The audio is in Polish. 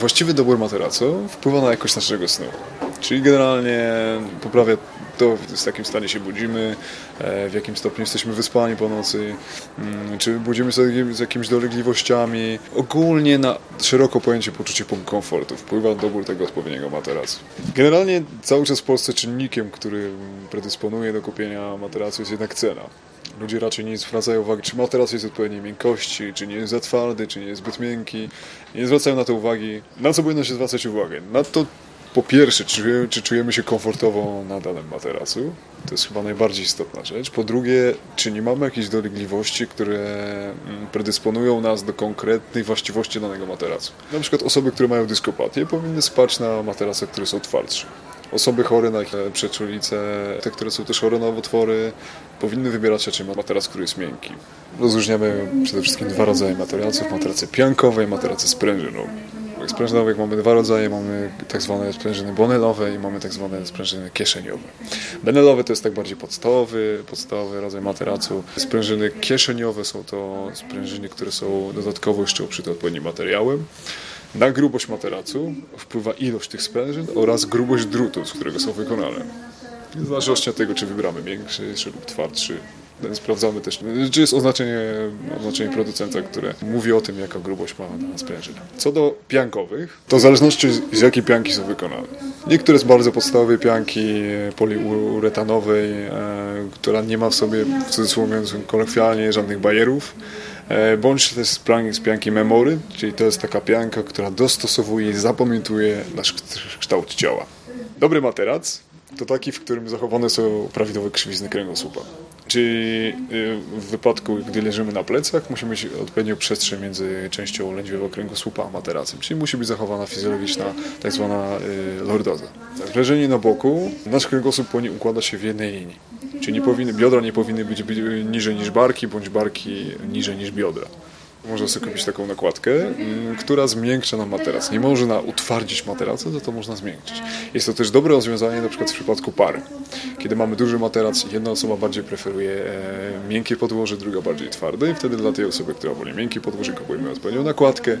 Właściwy dobór materacu wpływa na jakość naszego snu, czyli generalnie poprawia to, w jakim stanie się budzimy, w jakim stopniu jesteśmy wyspani po nocy, czy budzimy się z jakimiś dolegliwościami. Ogólnie na szeroko pojęcie poczucie komfortu wpływa dobór tego odpowiedniego materacu. Generalnie cały czas w Polsce czynnikiem, który predysponuje do kupienia materacu, jest jednak cena. Ludzie raczej nie zwracają uwagi, czy materac jest odpowiedniej miękkości, czy nie jest za twardy, czy nie jest zbyt miękki. Nie zwracają na to uwagi. Na co powinno się zwracać uwagę? Na to, po pierwsze, czy czujemy się komfortowo na danym materacu. To jest chyba najbardziej istotna rzecz. Po drugie, czy nie mamy jakichś dolegliwości, które predysponują nas do konkretnej właściwości danego materacu. Na przykład osoby, które mają dyskopatię, powinny spać na materacach, które są twardsze. Osoby chore na przeczulicę, te, które są też chore na nowotwory, powinny wybierać raczej materac, który jest miękki. Rozróżniamy przede wszystkim dwa rodzaje materaców. Materacę piankowe i materacę sprężynową. W sprężynowych mamy dwa rodzaje. Mamy tak zwane sprężyny bonelowe i mamy tak zwane sprężyny kieszeniowe. Bonelowe to jest tak bardziej podstawowy rodzaj materacu. Sprężyny kieszeniowe są to sprężyny, które są dodatkowo jeszcze obszyte odpowiednim materiałem. Na grubość materacu wpływa ilość tych sprężyn oraz grubość drutu, z którego są wykonane. W zależności od tego, czy wybramy większy lub twardszy. Sprawdzamy też, czy jest oznaczenie producenta, które mówi o tym, jaka grubość ma dana sprężyna. Co do piankowych, to w zależności z jakiej pianki są wykonane. Niektóre z bardzo podstawowej pianki poliuretanowej, która nie ma w sobie, w cudzysłowie mówiąc kolokwialnie, żadnych bajerów, bądź też z pianki memory, czyli to jest taka pianka, która dostosowuje i zapamiętuje nasz kształt ciała. Dobry materac to taki, w którym zachowane są prawidłowe krzywizny kręgosłupa. Czyli w wypadku, gdy leżymy na plecach, musi być odpowiednio przestrzeń między częścią lędźwiowego kręgosłupa a materacem. Czyli musi być zachowana fizjologiczna, tak zwana lordoza. Leżenie na boku, nasz kręgosłup powinien układać się w jednej linii. Czyli biodra nie powinny być niżej niż barki, bądź barki niżej niż biodra. Można sobie kupić taką nakładkę, która zmiękcza nam materac. Nie można utwardzić materaca, to można zmiękczyć. Jest to też dobre rozwiązanie na przykład w przypadku pary. Kiedy mamy duży materac, jedna osoba bardziej preferuje miękkie podłoże, druga bardziej twarde i wtedy dla tej osoby, która woli miękkie podłoże, kupujemy odpowiednią nakładkę.